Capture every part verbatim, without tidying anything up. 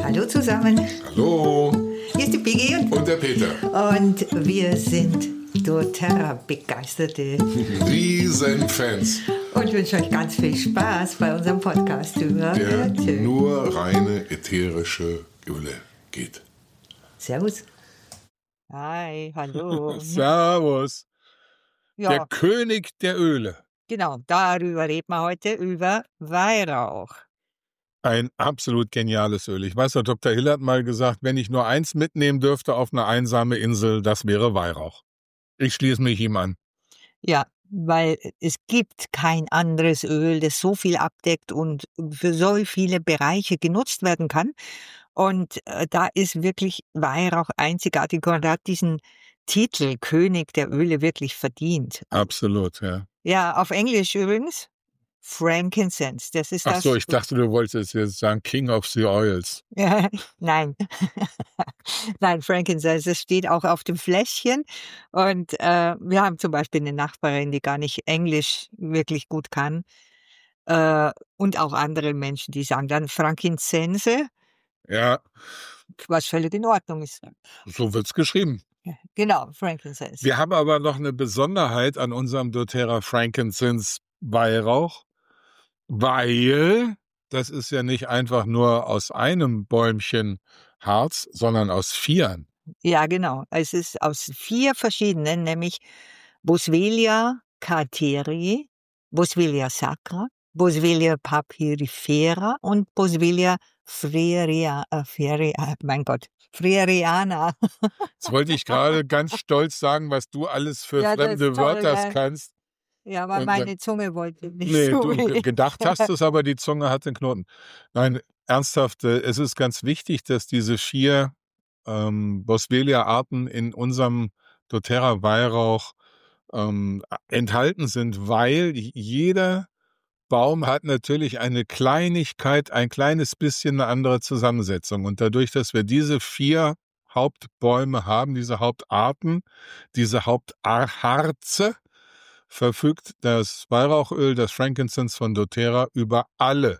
Hallo zusammen. Hallo. Hier ist die Piggy und, Und der Peter. und wir sind doTERRA-begeisterte Riesenfans. und wünschen euch ganz viel Spaß bei unserem Podcast über Der Öle. nur reine ätherische Öle geht. Servus. Hi, hallo. Servus. Der Ja, König der Öle. genau, darüber reden wir heute, über Weihrauch. Ein absolut geniales Öl. Ich weiß, der Doktor Hill hat mal gesagt, wenn ich nur eins mitnehmen dürfte auf eine einsame Insel, das wäre Weihrauch. Ich schließe mich ihm an. Ja, weil es gibt kein anderes Öl, das so viel abdeckt und für so viele Bereiche genutzt werden kann. Und äh, da ist wirklich Weihrauch einzigartig und hat diesen Titel König der Öle wirklich verdient. Absolut, ja. Ja, auf Englisch übrigens Frankincense. Das ist Ach das. so, ich dachte, du wolltest jetzt sagen King of the Oils. Nein, nein, Frankincense, das steht auch auf dem Fläschchen. Und äh, wir haben zum Beispiel eine Nachbarin, die gar nicht Englisch wirklich gut kann. Äh, und auch andere Menschen, die sagen dann Frankincense, Ja, was völlig in Ordnung ist. so wird's geschrieben. Ja, genau, Frankincense. Wir haben aber noch eine Besonderheit an unserem doTERRA Frankincense Weihrauch, weil das ist ja nicht einfach nur aus einem Bäumchen Harz, sondern aus vieren. Ja, genau. Es ist aus vier verschiedenen, nämlich Boswellia carterii, Boswellia sacra, Boswellia papyrifera und Boswellia freeria, äh, freeria, mein Gott, freeriana. Jetzt wollte ich gerade ganz stolz sagen, was du alles für Ja, das fremde ist toll, Wörter gell? kannst. Ja, aber Und meine dann- Zunge wollte nicht Nee, so. du ge- gedacht hast es, aber die Zunge hat den Knoten. Nein, ernsthaft, äh, es ist ganz wichtig, dass diese vier ähm, Boswellia-Arten in unserem doTERRA Weihrauch ähm, enthalten sind, weil jeder Baum hat natürlich eine Kleinigkeit, ein kleines bisschen eine andere Zusammensetzung. Und dadurch, dass wir diese vier Hauptbäume haben, diese Hauptarten, diese Hauptharze, verfügt das Weihrauchöl, das Frankincense von doTERRA, über alle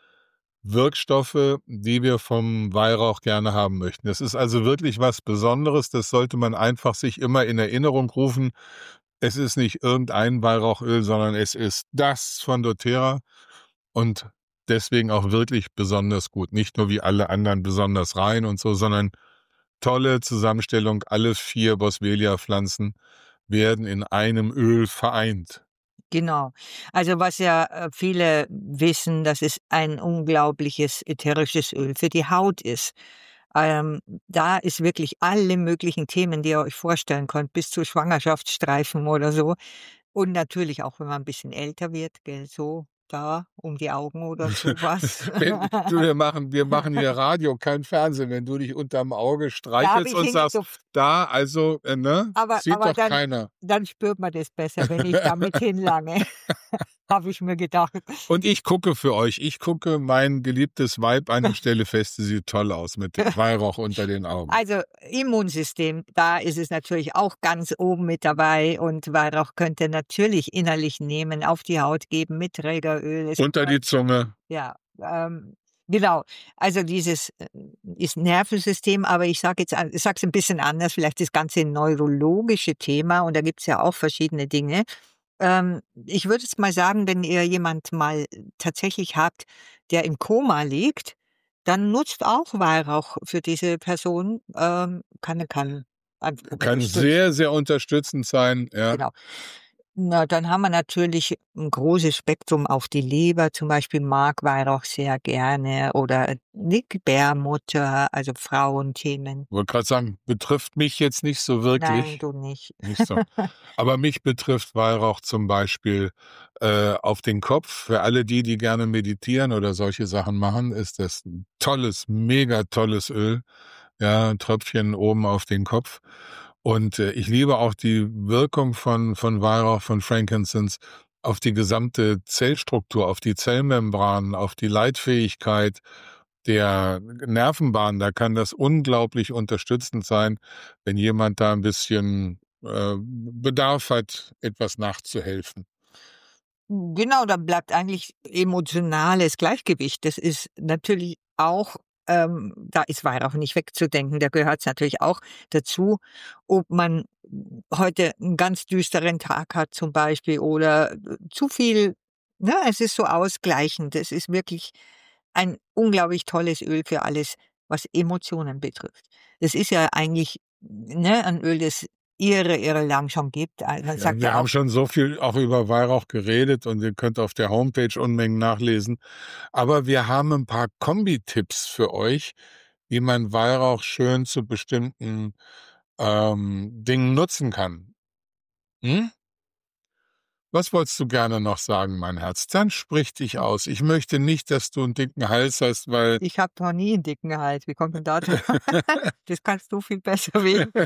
Wirkstoffe, die wir vom Weihrauch gerne haben möchten. Das ist also wirklich was Besonderes. Das sollte man einfach sich immer in Erinnerung rufen. Es ist nicht irgendein Weihrauchöl, sondern es ist das von doTERRA und deswegen auch wirklich besonders gut. Nicht nur wie alle anderen besonders rein und so, sondern tolle Zusammenstellung. Alle vier Boswellia-Pflanzen werden in einem Öl vereint. Genau. Also was ja äh, viele wissen, dass es ein unglaubliches ätherisches Öl für die Haut ist. Ähm, da ist wirklich alle möglichen Themen, die ihr euch vorstellen könnt, bis zu Schwangerschaftsstreifen oder so. Und natürlich auch, wenn man ein bisschen älter wird, gell, so da um die Augen oder sowas. Wenn, du, wir, machen, wir machen hier Radio, kein Fernsehen. Wenn du dich unterm Auge Da hab streichelst ich und sagst, hingezupft. da, also, äh, ne, Aber, sieht aber doch dann, keiner. dann spürt man das besser, wenn ich damit hinlange. Habe ich mir gedacht. Und ich gucke für euch, ich gucke mein geliebtes Weib an und stelle fest, sie sieht toll aus mit dem Weihrauch unter den Augen. Also Immunsystem, da ist es natürlich auch ganz oben mit dabei und Weihrauch könnt ihr natürlich innerlich nehmen, auf die Haut geben mit Trägeröl. Es Unter die Zunge. Ja, ähm, genau. Also dieses äh, ist Nervensystem, aber ich sage jetzt, an- ich sage es ein bisschen anders, vielleicht das ganze neurologische Thema und da gibt es ja auch verschiedene Dinge. Ähm, ich würde jetzt mal sagen, wenn ihr jemand mal tatsächlich habt, der im Koma liegt, dann nutzt auch Weihrauch für diese Person. Ähm, kann, kann, einfach Kann unterstützen. sehr, sehr unterstützend sein. Ja. Genau. Na, dann haben wir natürlich ein großes Spektrum auf die Leber. Zum Beispiel mag Weihrauch sehr gerne oder die Gebärmutter, also Frauenthemen. Ich wollte gerade sagen, betrifft mich jetzt nicht so Nein, wirklich. du nicht. Nicht so. Aber mich betrifft Weihrauch zum Beispiel äh, auf den Kopf. Für alle die, die gerne meditieren oder solche Sachen machen, ist das ein tolles, mega tolles Öl. Ja, ein Tröpfchen oben auf den Kopf. Und äh, ich liebe auch die Wirkung von, von Weihrauch, von Frankincense auf die gesamte Zellstruktur, auf die Zellmembranen, auf die Leitfähigkeit der Nervenbahn. Da kann das unglaublich unterstützend sein, wenn jemand da ein bisschen äh, Bedarf hat, etwas nachzuhelfen. Genau, da bleibt eigentlich emotionales Gleichgewicht. Das ist natürlich auch ähm, da ist Weihrauch nicht wegzudenken. Da gehört es natürlich auch dazu, ob man heute einen ganz düsteren Tag hat zum Beispiel oder zu viel, ne, es ist so ausgleichend. Es ist wirklich ein unglaublich tolles Öl für alles, was Emotionen betrifft. Das ist ja eigentlich, ne, ein Öl, das irre, irre lang schon gibt. Man Ja, sagt wir ja haben auch, schon so viel auch über Weihrauch geredet und ihr könnt auf der Homepage Unmengen nachlesen. Aber wir haben ein paar Kombi-Tipps für euch, wie man Weihrauch schön zu bestimmten ähm, Dingen nutzen kann. Hm? Was wolltest du gerne noch sagen, mein Herz? Dann sprich dich aus. Ich möchte nicht, dass du einen dicken Hals hast, weil ich habe noch nie einen dicken Hals. Wie kommt denn dazu? Das kannst du viel besser wie ich.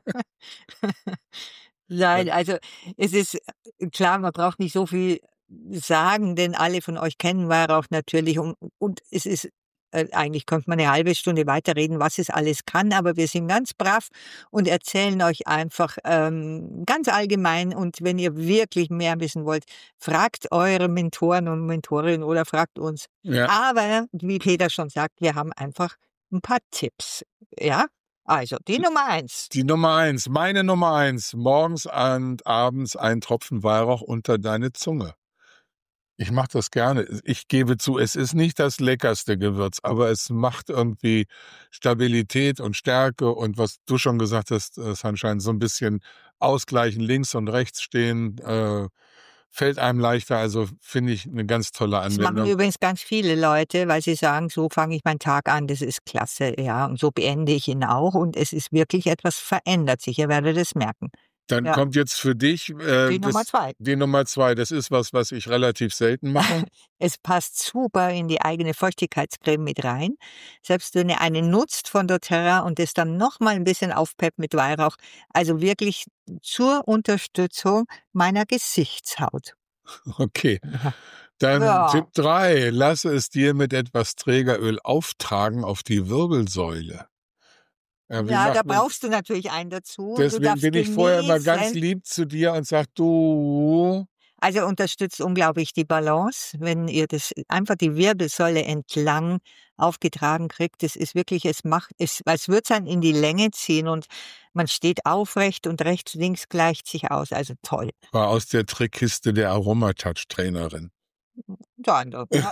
Nein, also es ist äh, klar, man braucht nicht so viel sagen, denn alle von euch kennen Weihrauch natürlich und, und es ist äh, eigentlich könnte man eine halbe Stunde weiterreden, was es alles kann, aber wir sind ganz brav und erzählen euch einfach ähm, ganz allgemein und wenn ihr wirklich mehr wissen wollt, fragt eure Mentoren und Mentorinnen oder fragt uns. ja, Aber wie Peter schon sagt, wir haben einfach ein paar Tipps. Ja, also die Nummer eins. die Nummer eins, meine Nummer eins, morgens und abends ein Tropfen Weihrauch unter deine Zunge. Ich mache das gerne. Ich gebe zu, es ist nicht das leckerste Gewürz, aber es macht irgendwie Stabilität und Stärke und was du schon gesagt hast, äh, Sunshine, so ein bisschen ausgleichen, links und rechts stehen, äh, fällt einem leichter. Also finde ich eine ganz tolle Das machen Anwendung. übrigens ganz viele Leute, weil sie sagen, so fange ich meinen Tag an, das ist klasse, ja, und so beende ich ihn auch und es ist wirklich etwas verändert sich, ihr werdet es merken. Dann Ja. kommt jetzt für dich äh, Die Nummer das, zwei. die Nummer zwei. Das ist was, was ich relativ selten mache. Es passt super in die eigene Feuchtigkeitscreme mit rein. Selbst wenn ihr eine nutzt von doTERRA und es dann nochmal ein bisschen aufpeppt mit Weihrauch, also wirklich zur Unterstützung meiner Gesichtshaut. Okay. Ja. Dann Ja. Tipp drei. Lasse es dir mit etwas Trägeröl auftragen auf die Wirbelsäule. Ja, wie Ja, da macht man? brauchst du natürlich einen dazu. Du Deswegen darfst bin ich vorher immer ganz genießen. lieb zu dir und sag, du, Also unterstützt unglaublich die Balance, wenn ihr das einfach die Wirbelsäule entlang aufgetragen kriegt. Das ist wirklich, es macht, es, es wird dann in die Länge ziehen und man steht aufrecht und rechts, links gleicht sich aus. Also toll. war aus der Trickkiste der Aromatouch-Trainerin. Unter anderem, ja.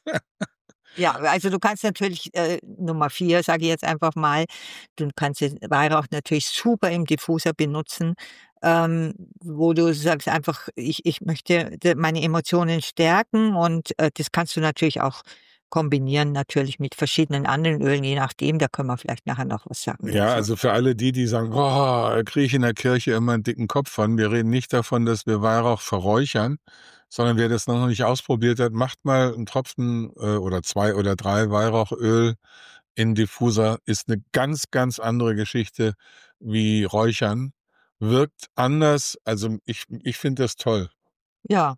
Ja, also du kannst natürlich, äh, Nummer vier, sage ich jetzt einfach mal, du kannst den Weihrauch natürlich super im Diffuser benutzen, ähm, wo du sagst einfach, ich, ich möchte de- meine Emotionen stärken und äh, das kannst du natürlich auch kombinieren, natürlich mit verschiedenen anderen Ölen, je nachdem, da können wir vielleicht nachher noch was sagen. Ja, dazu. also für alle die, die sagen, oh, kriege ich in der Kirche immer einen dicken Kopf von. Wir reden nicht davon, dass wir Weihrauch verräuchern, sondern wer das noch nicht ausprobiert hat, macht mal einen Tropfen äh, oder zwei oder drei Weihrauchöl in Diffuser. Ist eine ganz, ganz andere Geschichte wie Räuchern. Wirkt anders. Also ich, ich finde das toll. Ja.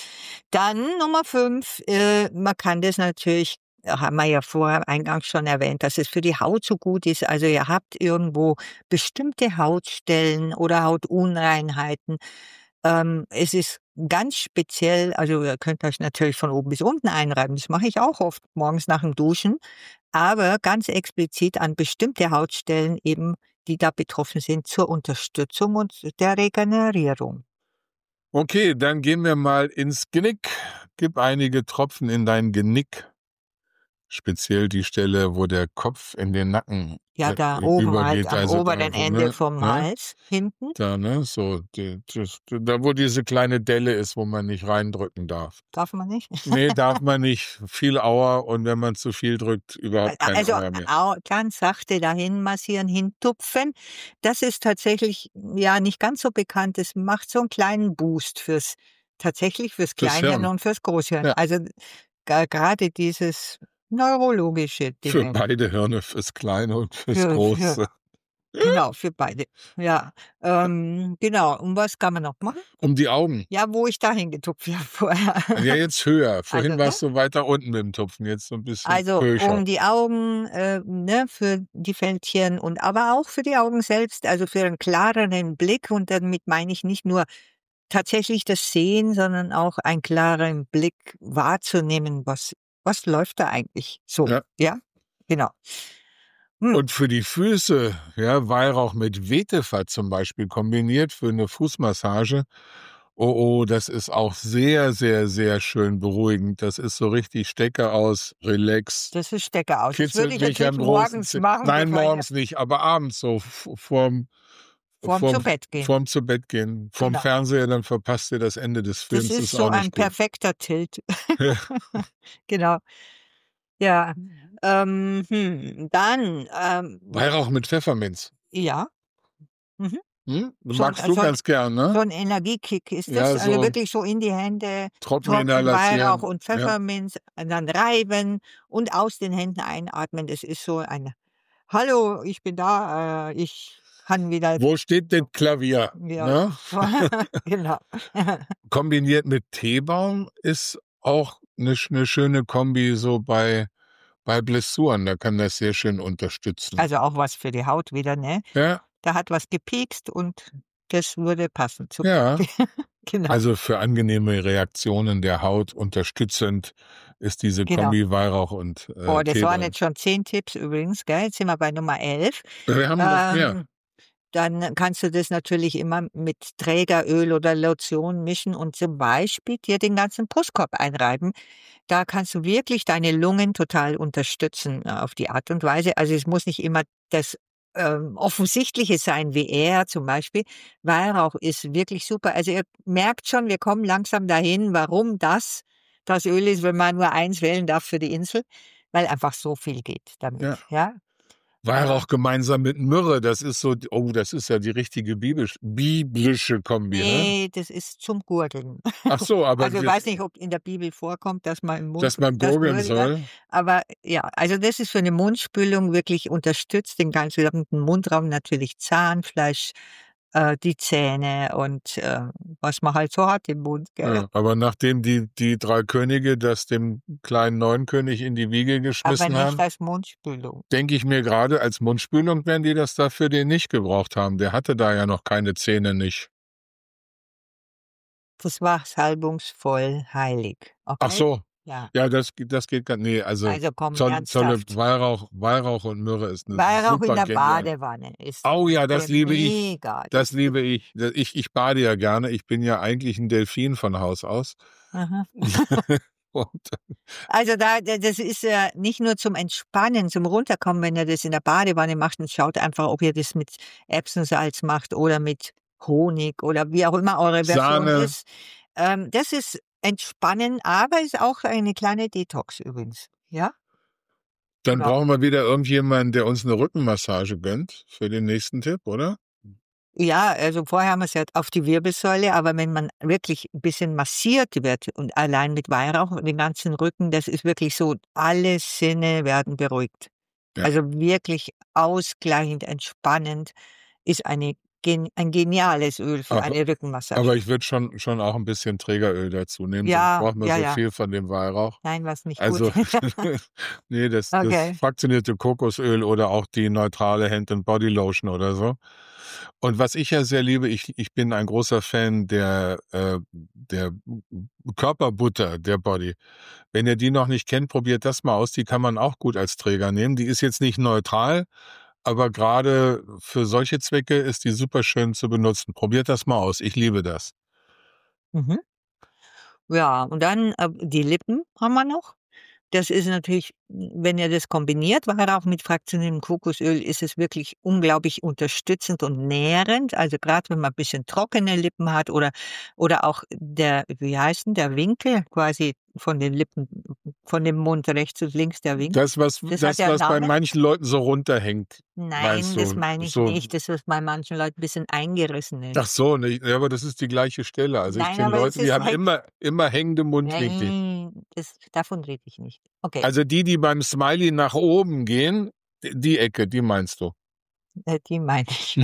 Dann Nummer fünf, äh, man kann das natürlich, äh, haben wir ja vorher eingangs schon erwähnt, dass es für die Haut so gut ist. Also ihr habt irgendwo bestimmte Hautstellen oder Hautunreinheiten. Ähm, es ist ganz speziell, also ihr könnt euch natürlich von oben bis unten einreiben, das mache ich auch oft morgens nach dem Duschen, aber ganz explizit an bestimmte Hautstellen eben, die da betroffen sind, zur Unterstützung und der Regenerierung. Okay, dann gehen wir mal ins Genick. Gib einige Tropfen in dein Genick. Speziell die Stelle, wo der Kopf in den Nacken Ja, äh, da oben halt übergeht. am Also da, oberen wo, Ende ne, vom ne? Hals, hinten. Da, ne, so, die, das, da wo diese kleine Delle ist, wo man nicht reindrücken darf. Darf man nicht? Nee, darf man nicht. Viel Auer und wenn man zu viel drückt, überhaupt kein Also Auer mehr. au- ganz sachte dahin massieren, hintupfen. Das ist tatsächlich ja nicht ganz so bekannt. Es macht so einen kleinen Boost fürs tatsächlich fürs Fürs Kleinhirn Hirn. und fürs Großhirn. Ja. Also ga- gerade dieses neurologische Für Dinge. beide Hirne, fürs Kleine und fürs Für- für- Große. Genau, für beide. Ja, ähm, genau. Und was kann man noch machen? Um die Augen. Ja, wo ich dahin getupft habe vorher. Ja, jetzt höher. Vorhin Also, warst du weiter unten mit dem Tupfen, jetzt so ein bisschen Also höher. um die Augen, äh, ne, für die Fältchen und aber auch für die Augen selbst, also für einen klareren Blick. Und damit meine ich nicht nur tatsächlich das Sehen, sondern auch einen klaren Blick wahrzunehmen, was, was läuft da eigentlich so. Ja. Ja, Genau. Hm. Und für die Füße, ja, Weihrauch mit Vetefat zum Beispiel kombiniert für eine Fußmassage. Oh, oh, das ist auch sehr, sehr, sehr schön beruhigend. Das ist so richtig Stecke aus, relax. Das ist Stecker aus. Das würde Kitzelt ich mich jetzt am nicht großen morgens Zeh. machen, Nein, bevor ich morgens nicht, aber abends so f- vorm, vorm vorm, zu Bett gehen. vorm zu Bett gehen. Vorm Genau. Fernseher, dann verpasst ihr das Ende des Das Films. ist ist so auch ein nicht gut. perfekter Tilt. Genau. Ja. Ähm, hm. Dann, ähm, Weihrauch mit Pfefferminz. ja. Mhm. Hm? Schon, Magst du so, ein, ganz gern, so ne? ein Energiekick ist Ja, das. Also so wirklich so in die Hände, Tropfen Weihrauch Trockeninhalation. und Ja. Pfefferminz, und dann reiben und aus den Händen einatmen. Das ist so ein Hallo, ich bin da, äh, ich kann wieder. Wo steht denn Klavier? Ja, Ne? genau. Kombiniert mit Teebaum ist auch eine, eine schöne Kombi so bei, bei Blessuren. Da kann das sehr schön unterstützen. Also auch was für die Haut wieder, ne? Ja, Da hat was gepiekst und das würde passen. Super. ja. Genau. Also für angenehme Reaktionen der Haut unterstützend ist diese Genau. Kombi Weihrauch und äh, Oh, das waren Teebaum. jetzt schon zehn Tipps übrigens, gell? Jetzt sind wir bei Nummer elf. Wir haben noch mehr. Ähm, dann kannst du das natürlich immer mit Trägeröl oder Lotion mischen und zum Beispiel dir den ganzen Brustkorb einreiben. Da kannst du wirklich deine Lungen total unterstützen äh, auf die Art und Weise. Also es muss nicht immer das ähm, Offensichtliche sein, wie er zum Beispiel. Weihrauch ist wirklich super. Also ihr merkt schon, wir kommen langsam dahin, warum das das Öl ist, wenn man nur eins wählen darf für die Insel, weil einfach so viel geht damit. Ja. Ja? Weihrauch gemeinsam mit Myrrhe, das ist so, oh, das ist ja die richtige biblisch, biblische Kombi, ne? Nee, das ist zum Gurgeln. Ach so, aber Also ich wir- weiß nicht, ob in der Bibel vorkommt, dass man im Mund dass man das gurgeln Gurgeln- soll. Aber ja, also das ist für eine Mundspülung wirklich unterstützt, den ganzen gesamten Mundraum, natürlich Zahnfleisch, äh, die Zähne und äh, was man halt so hat im Mund. Gell? Ja, aber nachdem die, die drei Könige das dem kleinen neuen König in die Wiege Aber geschmissen nicht haben, als Mundspülung. denke ich mir gerade, als Mundspülung werden die das dafür den nicht gebraucht haben. Der hatte da ja noch keine Zähne nicht. Das war salbungsvoll heilig. Okay? Ach so, Ja. ja, das, das geht gar nicht. Nee, also, Also komm, Zoll, Zolle, ernsthaft. Weihrauch, Weihrauch und Myrrhe ist eine Weihrauch super in der genial. Badewanne ist Oh ja, das liebe ich. mega. Das liebe ich. Das- ich. Ich bade ja gerne. Ich bin ja eigentlich ein Delfin von Haus aus. Aha. Und Also da, da- das ist ja nicht nur zum Entspannen, zum Runterkommen, wenn ihr das in der Badewanne macht, und schaut einfach, ob ihr das mit Epsonsalz macht oder mit Honig oder wie auch immer eure Version Sahne. ist. Ähm, das ist Entspannen, aber ist auch eine kleine Detox übrigens. Ja? dann Ja. brauchen wir wieder irgendjemanden, der uns eine Rückenmassage gönnt für den nächsten Tipp, oder? Ja, also vorher haben wir es ja auf die Wirbelsäule, aber wenn man wirklich ein bisschen massiert wird und allein mit Weihrauch und den ganzen Rücken, das ist wirklich so, alle Sinne werden beruhigt. Ja. Also wirklich ausgleichend, entspannend, ist eine, gen- ein geniales Öl für Aber- eine Rückenmassage. Aber ich würde schon, schon auch ein bisschen Trägeröl dazu nehmen, Ja, sonst braucht man ja, so ja. viel von dem Weihrauch. Nein, was nicht Also, gut. nee, das, Okay. das fraktionierte Kokosöl oder auch die neutrale Hand- and Body Lotion oder so. Und was ich ja sehr liebe, ich, ich bin ein großer Fan der, äh, der Körperbutter der Body. Wenn ihr die noch nicht kennt, probiert das mal aus. Die kann man auch gut als Träger nehmen. Die ist jetzt nicht neutral, aber gerade für solche Zwecke ist die super schön zu benutzen. Probiert das mal aus. Ich liebe das. Mhm. Ja, und dann äh, die Lippen haben wir noch. Das ist natürlich, wenn ihr das kombiniert, Weihrauch mit fraktioniertem Kokosöl, ist es wirklich unglaublich unterstützend und nährend. Also gerade wenn man ein bisschen trockene Lippen hat oder, oder auch der, wie heißt denn, der Winkel quasi von den Lippen, von dem Mund rechts und links der Winkel. Das, was, Das das, hat ja einen was bei Namen. manchen Leuten so runterhängt. Nein, meinst das du? meine ich So- nicht. Das ist bei manchen Leuten ein bisschen eingerissen ist. Ach so, ne, ja, aber das ist die gleiche Stelle. Also Nein, ich kenne aber Leute, es die ist haben halt- immer, immer hängende Mundwinkel. Nein, das, davon rede ich nicht. Okay, Also die, die beim Smiley nach oben gehen, die- die Ecke, die meinst du. äh, die meine ich.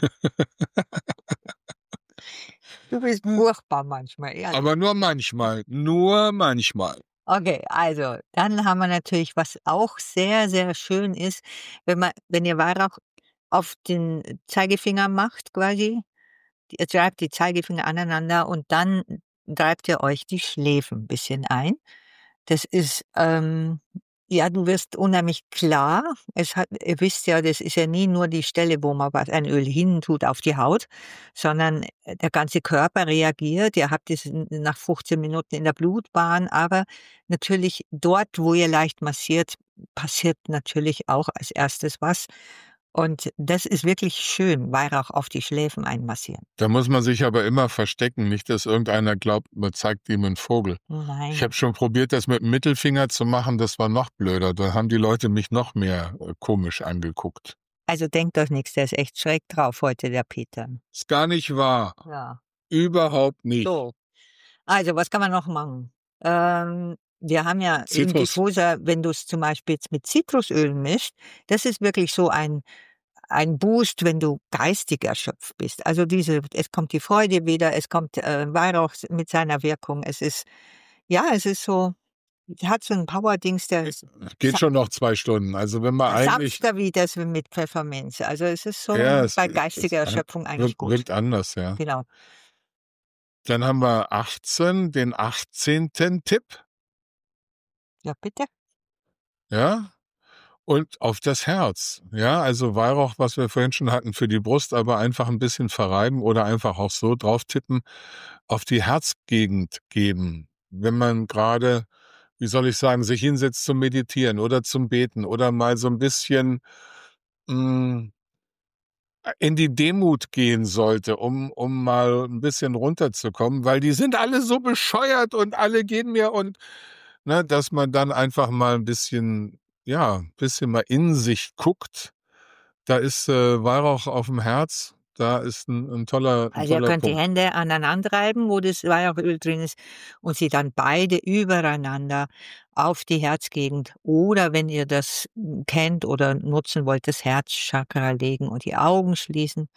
Du bist furchtbar manchmal, ehrlich. Aber nur manchmal, nur manchmal. Okay, also dann haben wir natürlich, was auch sehr, sehr schön ist, wenn man, wenn ihr Weihrauch auf den Zeigefinger macht quasi, die- ihr treibt die Zeigefinger aneinander und dann treibt ihr euch die Schläfen ein bisschen ein. Das ist ähm, Ja, du wirst unheimlich klar. Es hat, ihr wisst ja, das ist ja nie nur die Stelle, wo man was, ein Öl hin tut auf die Haut, sondern der ganze Körper reagiert. Ihr habt es nach fünfzehn Minuten in der Blutbahn, aber natürlich dort, wo ihr leicht massiert, passiert natürlich auch als erstes was. Und das ist wirklich schön, Weihrauch auf die Schläfen einmassieren. Da muss man sich aber immer verstecken, nicht, dass irgendeiner glaubt, man zeigt ihm einen Vogel. Nein. Ich habe schon probiert, das mit dem Mittelfinger zu machen, das war noch blöder. Da haben die Leute mich noch mehr äh, komisch angeguckt. Also denkt euch nichts, der ist echt schräg drauf heute, der Peter. Ist gar nicht wahr. Ja. Überhaupt nicht. So. Also, was kann man noch machen? Ähm, wir haben ja im Zitrus. Diffuser, wenn du es zum Beispiel jetzt mit Zitrusöl mischt, das ist wirklich so ein, ein Boost, wenn du geistig erschöpft bist. Also diese, es kommt die Freude wieder, es kommt äh, Weihrauch mit seiner Wirkung. Es ist, ja, es ist so, hat so ein Power-Dings, der Geht schon noch zwei Stunden. Also wenn man eigentlich... sanfter wie das mit Pfefferminz. Also es ist so Ja, es- bei geistiger es- Erschöpfung eigentlich wirkt, gut. wirkt anders, ja. Genau. Dann haben wir achtzehn, den achtzehnten Tipp. Ja, bitte. Ja, und auf das Herz. Ja, also Weihrauch, was wir vorhin schon hatten, für die Brust, aber einfach ein bisschen verreiben oder einfach auch so drauf tippen, auf die Herzgegend geben. Wenn man gerade, wie soll ich sagen, sich hinsetzt zum Meditieren oder zum Beten oder mal so ein bisschen mh, in die Demut gehen sollte, um, um mal ein bisschen runterzukommen, weil die sind alle so bescheuert und alle gehen mir und, ne, dass man dann einfach mal ein bisschen, ja, ein bisschen mal in sich guckt. Da ist äh, Weihrauch auf dem Herz, da ist ein, ein toller, ein Also ihr toller könnt die Punkt. Hände aneinander reiben, wo das Weihrauchöl drin ist, und sie dann beide übereinander auf die Herzgegend, oder wenn ihr das mm, kennt oder nutzen wollt, das Herzchakra legen und die Augen schließen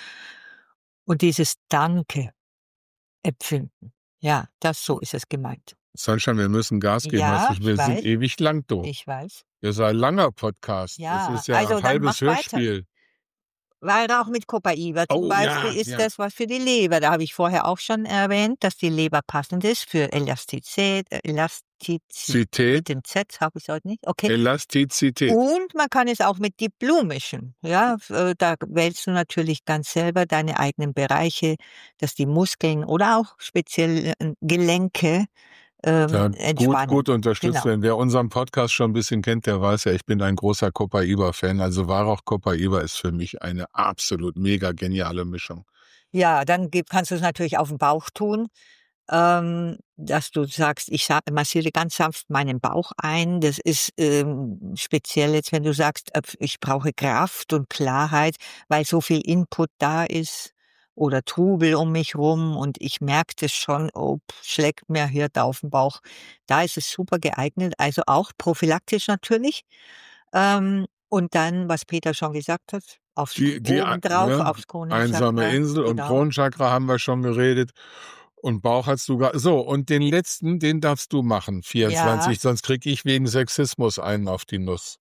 und dieses Danke empfinden. Ja, das, so ist es gemeint. Sunshine, wir müssen Gas geben. Ja, weißt du, ich wir sind weiß. ewig lang, du. Ich weiß. Ihr seid ein langer Podcast. Ja, das ist ja also ein dann halbes mach weiter. Hörspiel. Weihrauch mit Copaiba zum Oh, Beispiel ja, ist ja. das was für die Leber. Da habe ich vorher auch schon erwähnt, dass die Leber passend ist für Elastizität, äh, Elastizität Zität, mit dem Z habe ich heute nicht. Okay. Elastizität. Und man kann es auch mit Deep Blue mischen. Ja, f- äh, da wählst du natürlich ganz selber deine eigenen Bereiche, dass die Muskeln oder auch speziell äh, Gelenke ähm, Ja, gut, entspannen. gut unterstützt Genau. werden. Wer unseren Podcast schon ein bisschen kennt, der weiß ja, ich bin ein großer Copaiba-Fan. Also Weihrauch Copaiba ist für mich eine absolut mega geniale Mischung. Ja, dann gib- kannst du es natürlich auf den Bauch tun, ähm, dass du sagst, ich sa- massiere ganz sanft meinen Bauch ein. Das ist ähm, speziell jetzt, wenn du sagst, äh, ich brauche Kraft und Klarheit, weil so viel Input da ist oder Trubel um mich rum und ich merke das schon, oh, pf, schlägt mir hier da auf den Bauch. Da ist es super geeignet, also auch prophylaktisch natürlich. Ähm, und dann, was Peter schon gesagt hat, aufs Die, die obendrauf, ne, aufs Kronenchakra. einsame Insel und Genau. Kronenchakra haben wir schon geredet. Und Bauch hast du gar. So, und den letzten, den darfst du machen, vierundzwanzig, Ja. sonst krieg ich wegen Sexismus einen auf die Nuss.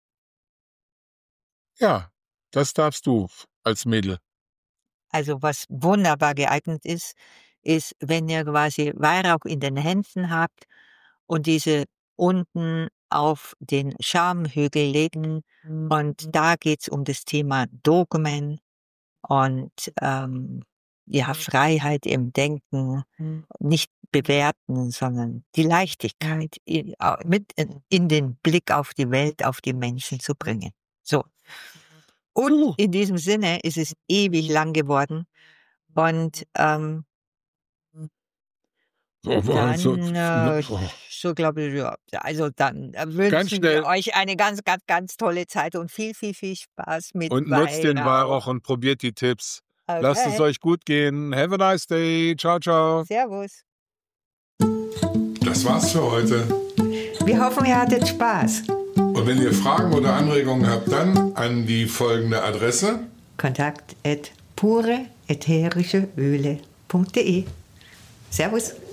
Ja, das darfst du als Mädel. Also was wunderbar geeignet ist, ist, wenn ihr quasi Weihrauch in den Händen habt und diese unten auf den Schamhügel legen. Und da geht's um das Thema Dogmen und ähm, ja, Freiheit im Denken, nicht bewerten, sondern die Leichtigkeit in, au- mit in, in den Blick auf die Welt, auf die Menschen zu bringen. So. Und in diesem Sinne ist es ewig lang geworden. Und ähm, So, dann, so, äh, oh. so glaube ich, ja, also dann äh, Ganz wünschen schnell. wir euch eine ganz, ganz, ganz tolle Zeit und viel, viel, viel Spaß mit Und nutzt den Weihrauch und probiert die Tipps. Lasst es Okay. euch gut gehen. Have a nice day. Ciao, ciao. Servus. Das war's für heute. Wir hoffen, ihr hattet Spaß. Und wenn ihr Fragen oder Anregungen habt, dann an die folgende Adresse. Kontakt at pure ätherische Öle punkt de. Servus.